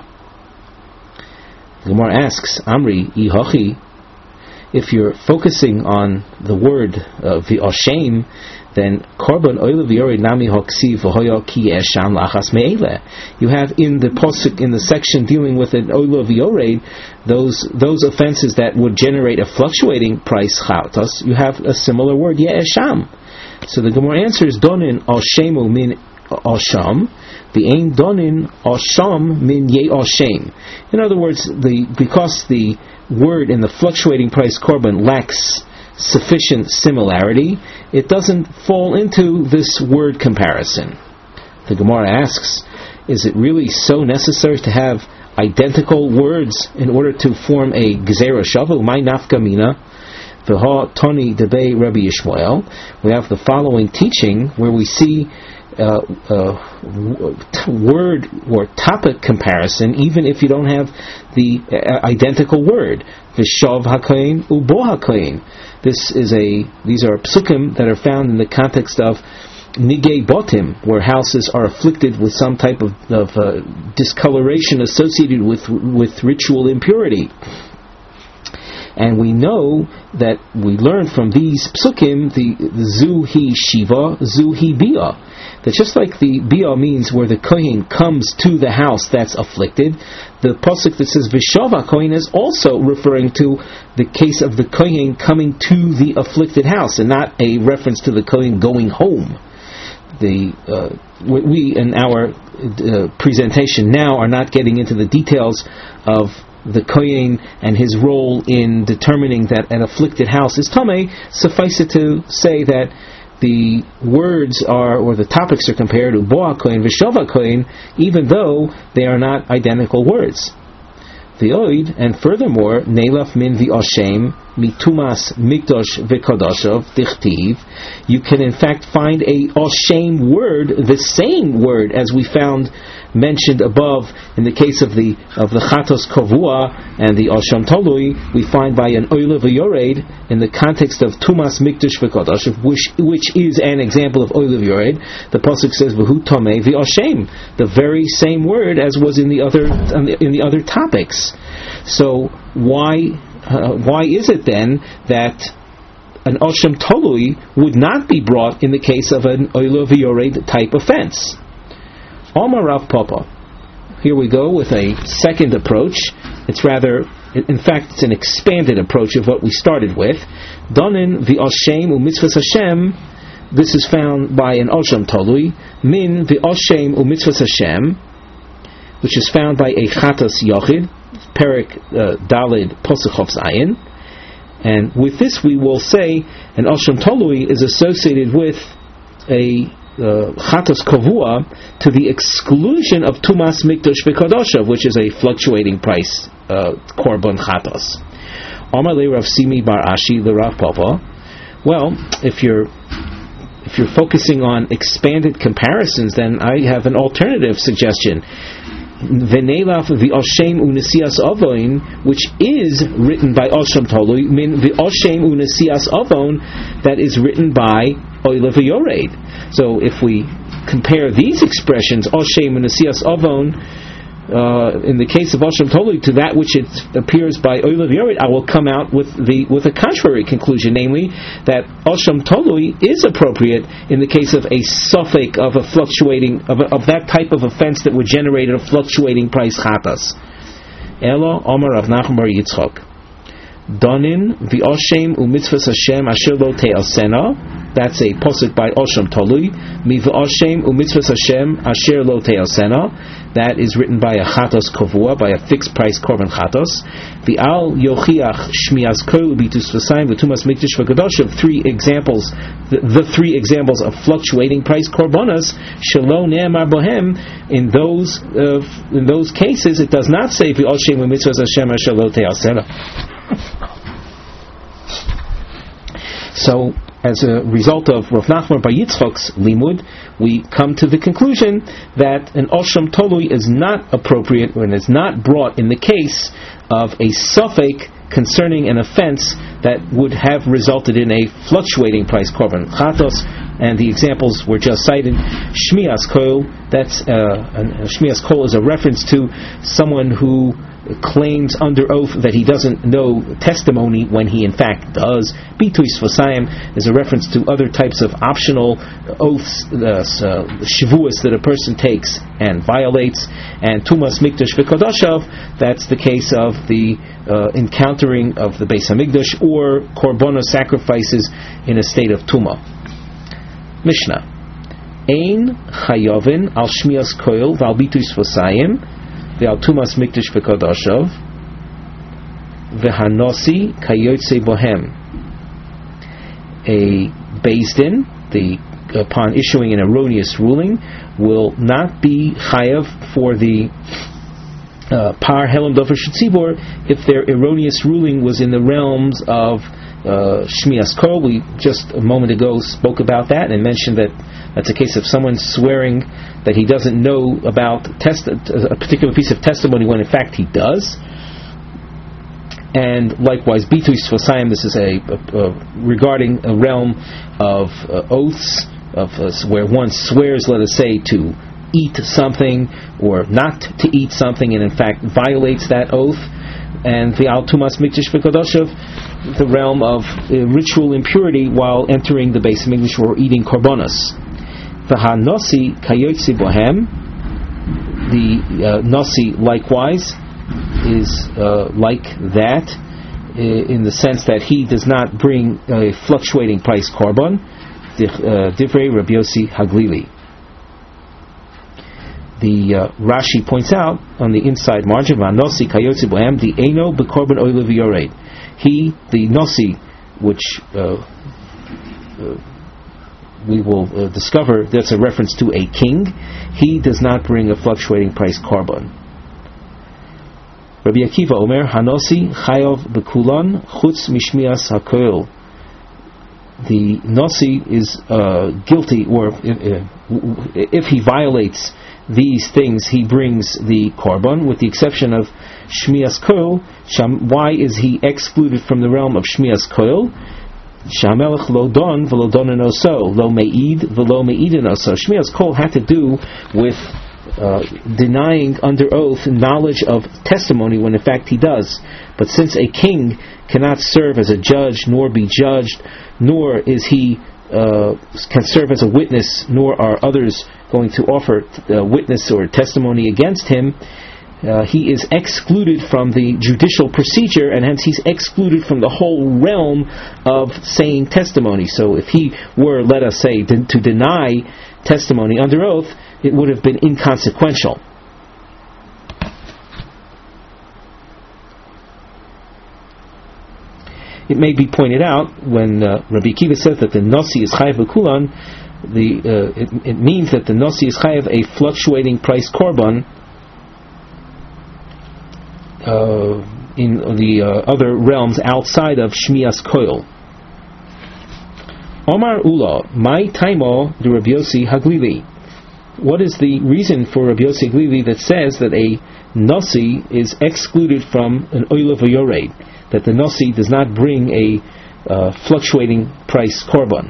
The Gemara asks, Amri ihochi, if you're focusing on the word uh, v'oshem, then korban oil v'yori nami hoksi v'hoyo ki esham lachas me'ele. You have in the posuk, in the section dealing with an oil v'yori, those those offenses that would generate a fluctuating price chatos. You have a similar word ye'esham. So the Gemara answers donin oshemu min osham, the ein donin osham min ye'oshem. In other words, the because the word in the fluctuating price korban lacks sufficient similarity, it doesn't fall into this word comparison. The Gemara asks, is it really so necessary to have identical words in order to form a gezerah shava? My nafka mina v'ha toni debei Rabbi Yishmael. We have the following teaching where we see uh, uh, word or topic comparison, even if you don't have the uh, identical word. V'shav hakain ubo hakain. This is a; these are psukim that are found in the context of nigei botim, where houses are afflicted with some type of, of uh, discoloration associated with with ritual impurity. And we know that we learn from these psukim the, the zu hi shiva, zu hi bia, that just like the bia means where the kohen comes to the house that's afflicted, the pasuk that says v'shava kohen is also referring to the case of the kohen coming to the afflicted house, and not a reference to the kohen going home. The uh, we in our uh, presentation now are not getting into the details of the kohen and his role in determining that an afflicted house is tamei, suffice it to say that the words are, or the topics are compared to Boa Kohen V'Shava Kohen, even though they are not identical words. V'oid, and furthermore, Neilaf min v'oshem mitumas mikdosh v'kodoshav dichtiv. You can in fact find a oshem word, the same word as we found mentioned above in the case of the of the chatos kovua and the oshem tolui. We find by an oile v'yored in the context of tumas mikdosh v'kodoshav, which which is an example of oile v'yored. The pasuk says v'hu tomei v'oshem, the very same word as was in the other in the other topics. So why uh, why is it then that an oshem tolui would not be brought in the case of an oile v'yored type offense? Omar Rav Papa. Here we go with a second approach. It's rather, in fact, it's an expanded approach of what we started with. Donin v'oshem u'mitzvahs Hashem. This is found by an oshem tolui. Min v'oshem u'mitzvahs Hashem, which is found by a chatas yochid, Perik uh, Dalid Posachov Zayin. And with this we will say an oshem tolui is associated with a Uh, chatos kovua to the exclusion of tumas mikdosh v'kodoshav, which is a fluctuating price uh, korban chatos. Amar le Rav Simi bar Ashi le Rav Papa. Well, if you're if you're focusing on expanded comparisons, then I have an alternative suggestion. V'neilaf v'oshem unesias avon, which is written by oshem tolui, min v'oshem unesias avon, that is written by oile v'yored. So if we compare these expressions, oshem unesias avon, uh, in the case of oshem tolui, to that which it appears by oile v'yored, I will come out with the with a contrary conclusion, namely that oshem tolui is appropriate in the case of a suffix of a fluctuating of, a, of that type of offense that would generate a fluctuating price chatas. Elo Omar Rav Nachman bar Yitzchak. Donin v'oshem u'mitzvahs Hashem asher lo te'asena. That's a posuk by oshem tolui. Mi v'oshem u'mitzvahs Hashem asher lo te'asena. That is written by a chatos kovua, by a fixed price korban chatos. V'al yochiach shmias kol bitus v'sayim v'tumas mikdash v'kodoshav. Three examples, the, the three examples of fluctuating price korbanos. Shelo ne'emar bohem. In those uh, in those cases, it does not say v'oshem u'mitzvahs Hashem asher lo te'asena. So, as a result of Rav Nachman bar Yitzchak's limud, we come to the conclusion that an oshem tolui is not appropriate and is not brought in the case of a suffix concerning an offense that would have resulted in a fluctuating price korban chatos. And the examples were just cited. Shmias kol, that's uh, Shmias kol is a reference to someone who claims under oath that he doesn't know testimony when he in fact does. Bituis v'sayim is a reference to other types of optional oaths, uh, shavuos that a person takes and violates. And tumas mikdash v'kodoshav, that's the case of the uh, encountering of the Beis Hamikdash or korbanos sacrifices in a state of tuma. Mishnah. Ein chayovin al shmias koil v'al bituis v'sayim v'al tumas mikdash v'kodoshav v'hanosi kayotze bohem. A Beis Din, the upon issuing an erroneous ruling, will not be chayav for the uh, par helam dover shetzibor if their erroneous ruling was in the realms of uh, shmias kol. We just a moment ago spoke about that and mentioned that that's a case of someone swearing that he doesn't know about test, a particular piece of testimony when in fact he does. And likewise, bituis v'sayim, this is a, a, a regarding a realm of uh, oaths, of uh, where one swears, let us say, to eat something or not to eat something, and in fact violates that oath. And the al tumas mikdash v'kodoshav, the realm of uh, ritual impurity while entering the Beis Hamikdash or eating korbanos. V'hanosi kayotzi bohem, the uh, nasi likewise is uh, like that uh, in the sense that he does not bring a fluctuating price korban. Divrei Rabbi Yossi Haglili. the uh, Rashi points out on the inside margin, Vanosi kayotzi bohem the eno bekorban oil v'yored. He, the nosi, which uh, uh, we will uh, discover that's a reference to a king. He does not bring a fluctuating price korban. Rabbi Akiva Omer Hanosi Chayov Bekulan Chutz Mishmias Hakoil. The Nosi is uh, guilty, or if, if he violates these things, he brings the korban, with the exception of Shmias Koil. Why is he excluded from the realm of Shmias Koil? Shamelech lo don v'lo donen oso, lo me'id v'lo me'idin oso. Shmias Koil had to do with uh, denying under oath knowledge of testimony, when in fact he does. But since a king cannot serve as a judge nor be judged, nor is he uh, can serve as a witness, nor are others going to offer uh, witness or testimony against him, uh, he is excluded from the judicial procedure, and hence he's excluded from the whole realm of saying testimony. So if he were, let us say, de- to deny testimony under oath, it would have been inconsequential. It may be pointed out, when uh, Rabbi Akiva says that the Nosi is Chayav B'Kulan, the uh, it, it means that the Nosi is Chayav a fluctuating price korban uh, in the uh, other realms outside of Shmias Koil. Omar Ula, my taimo de Rabbi Yossi Haglili. What is the reason for Rabbi Yossi Haglili that says that a Nosi is excluded from an Oila V'Yored, that the Nosi does not bring a uh, fluctuating price korban?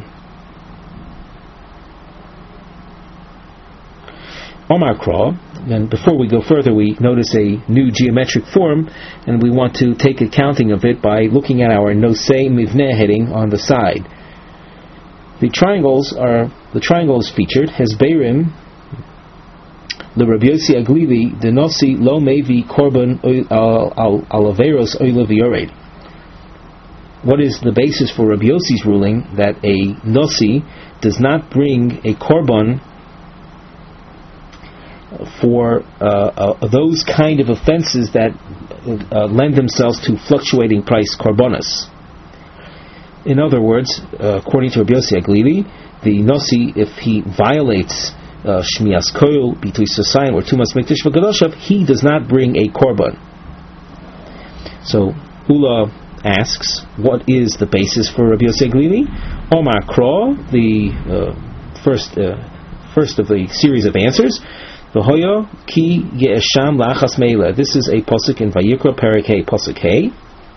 Omar Kra, and before we go further, we notice a new geometric form, and we want to take accounting of it by looking at our Nosei Mivneh heading on the side. The triangles are the triangle is featured. Hezberim the Rabbi Yossi Haglili the Nosi lo mevi korban al alaveros oila v'yored. What is the basis for Rabbi Yossi's ruling that a Nosi does not bring a korban for uh, uh, those kind of offenses that uh, lend themselves to fluctuating price korbanos? In other words, uh, according to Rabbi Yossi Haglili, the Nosi, if he violates uh, Shmias Koil, between Sosayim or Tumas Mikdash V'Gadoshav, he does not bring a korban. So Ula asks, what is the basis for Rabbi Yossi Haglili? Omar Kra, the uh, first uh, first of the series of answers. V'hoyo ki ye'esham la'achas meila. This is a pasuk in Vayikra Perek Hey, pasuk Hey.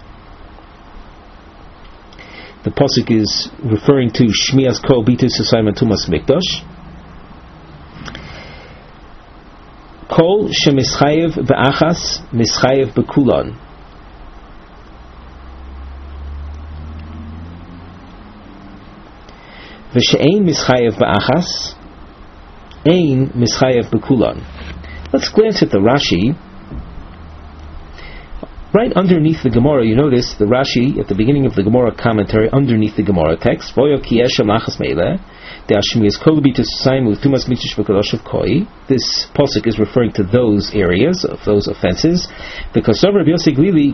The pasuk is referring to Shmias Kol Bitus Sosayim and Tumas Mikdash. Kol shemischayev be'achas mischayev be'kulan. V'she'ein mischayev be'achas ein mischayev be'kulan. Let's glance at the Rashi. Right underneath the Gemara, you notice the Rashi at the beginning of the Gemara commentary, underneath the Gemara text. This pasuk is referring to those areas of those offenses. Because of Rabbi Yossi Haglili,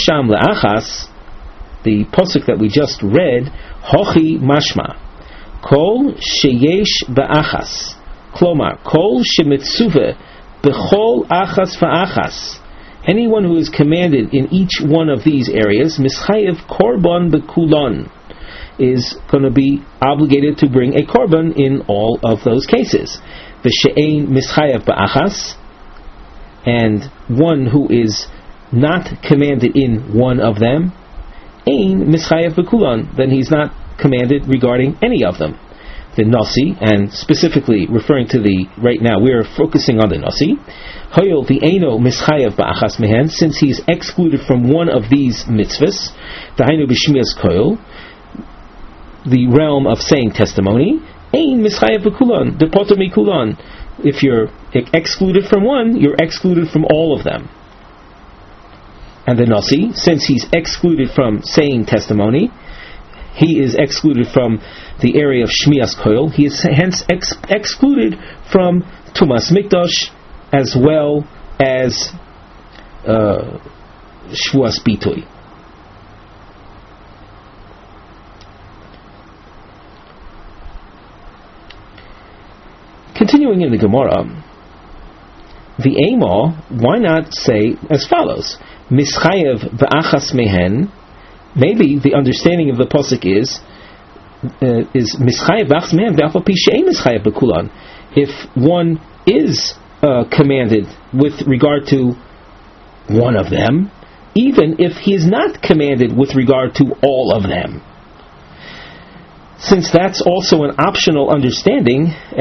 the pasuk that we just read, hochi mashma, kol sheyesh ba'achas, klomar kol shemitzuve bechol achas va'achas. Anyone who is commanded in each one of these areas, mischayev korban bekulan, is going to be obligated to bring a korban in all of those cases. V'she'ein mischayev ba'achas, and one who is not commanded in one of them, ein mischayev bekulan, then he's not commanded regarding any of them. The Nasi, and specifically referring to the, right now we are focusing on the Nasi, Hoyol the Eino mischayev ba'achas mehen, since he is excluded from one of these mitzvahs, Dahainu b'shmias koil, the realm of saying testimony, Ein mischayev b'kulan, depoter mikulan. If you're excluded from one, you're excluded from all of them. And the Nasi, since he's excluded from saying testimony, he is excluded from the area of Shmias Koil. He is hence ex- excluded from Tumas Mikdash as well as uh, Shvuas Bitui. Continuing in the Gemara, the Ema, why not say as follows? Mischayev v'achas mehen. Maybe the understanding of the pasuk is uh, is mischayev v'achas mehen v'afal pi she'ein mischayev b'kulan. If one is uh, commanded with regard to one of them, even if he is not commanded with regard to all of them. Since that's also an optional understanding, we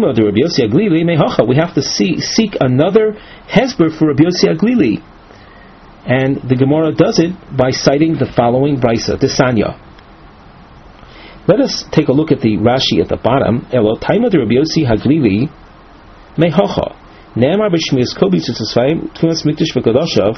have to see, seek another hesber for Rabbi Yossi Aglili. And the Gemara does it by citing the following brisa, Desanya. Let us take a look at the Rashi at the bottom. Elotaima de Rabbi Yossi Haglili mehocha. Ne'emar b'shmias kol b'tzutzvayim tfunas mikdash v'kodoshav.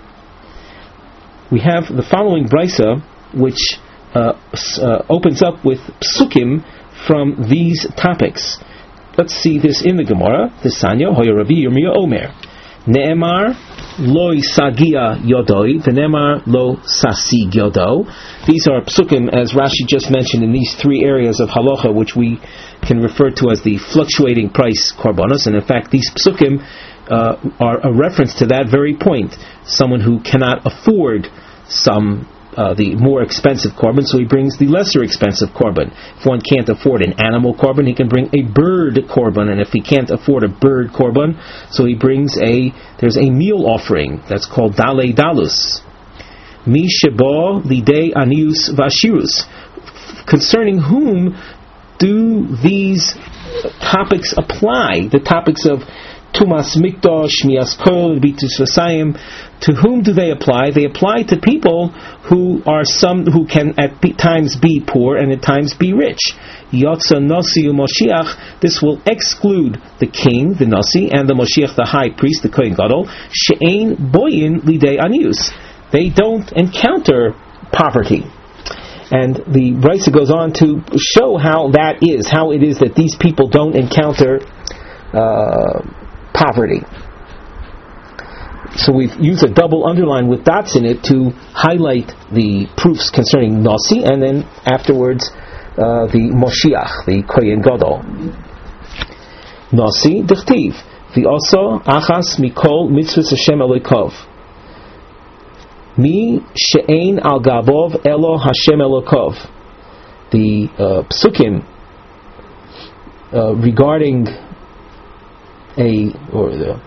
We have the following brisa, which uh, uh, opens up with psukim from these topics. Let's see this in the Gemara. Desanya hoya Rabbi Yirmiyah Omer. Ne'emar Loi sagia yodoi, v'nemar lo sasig yodo. These are psukim, as Rashi just mentioned, in these three areas of halacha, which we can refer to as the fluctuating price korbanos. And in fact, these psukim uh, are a reference to that very point. Someone who cannot afford some uh, the more expensive korban, so he brings the lesser expensive korban. If one can't afford an animal korban, he can bring a bird korban, and if he can't afford a bird korban, so he brings a there's a meal offering that's called dalei dalus. Mi sheba lidei anius vashirus. Concerning whom do these topics apply? The topics of Tumas Mikdash, Shmias Kol, Bitus Vasayim. To whom do they apply? They apply to people who are some who can at times be poor and at times be rich. Yotza Nasi Moshiach. This will exclude the king, the Nasi, and the Moshiach, the high priest, the Kohen Gadol. She'ein boyin lidei anius. They don't encounter poverty. And the Brisa goes on to show how that is, how it is that these people don't encounter uh, poverty. So we've used a double underline with dots in it to highlight the proofs concerning Nasi, and then afterwards uh, the Moshiach, the Kohen Gadol. Nasi dichtiv v'oso achas mikol mitzvus Hashem Elokav. Mi she'ein al gabov elo Hashem Elokov. The uh, psukim uh, regarding a or the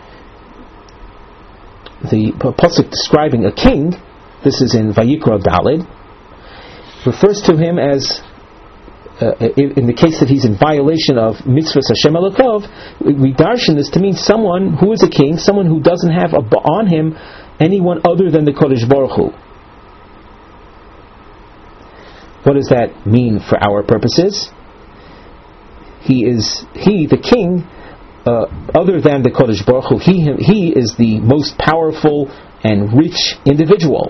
the pasuk describing a king, this is in Vayikra Daled, refers to him as uh, in the case that he's in violation of mitzvahs Hashem Elokov. We darshan this to mean someone who is a king, someone who doesn't have a, on him anyone other than the Kodesh Baruch Hu. What does that mean for our purposes? He is, he, the king, uh, other than the Kodesh Baruch Hu, he, he is the most powerful and rich individual.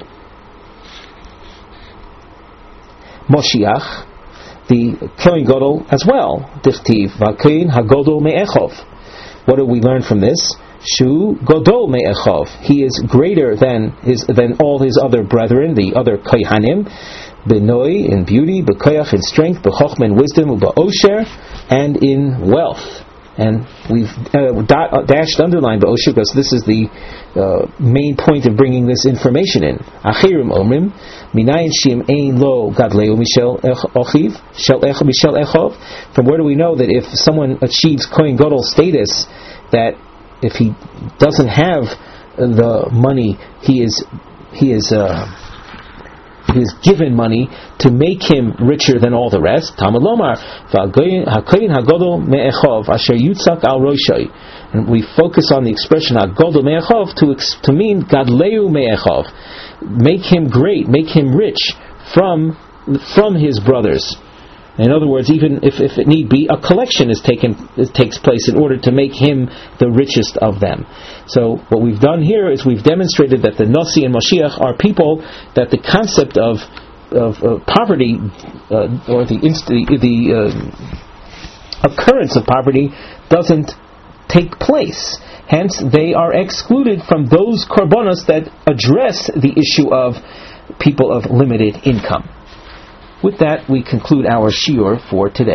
Moshiach, the Kohen Gadol as well. Dichtiv, V'Kohen HaGadol Me'echov. What do we learn from this? Shu Godol Me'echov. He is greater than his than all his other brethren, the other Kohanim. Benoi in beauty, Bekoyach in strength, Bechochma in wisdom, Be'osher and in wealth. And we've uh, da- dashed underlined Be'osher because this is the uh, main point of bringing this information in. Achirim Omrim Minayin Shim Ein Lo Gadleu Mishel Ochiv Shel Ech Mishel Echov. From where do we know that if someone achieves Kohen Gadol status, that if he doesn't have the money, he is he is uh, he is given money to make him richer than all the rest. Talmud Lomar Hakoyin Hagodol Me'echov Asher Yutzak Al Roshai, and we focus on the expression Hagodol Me'echov to to mean Gadleu Me'echov, make him great, make him rich from from his brothers. In other words, even if, if it need be, a collection is taken it takes place in order to make him the richest of them. So what we've done here is we've demonstrated that the Nasi and Moshiach are people that the concept of of uh, poverty uh, or the inst- the, the uh, occurrence of poverty doesn't take place. Hence, they are excluded from those korbanos that address the issue of people of limited income. With that, we conclude our shiur for today.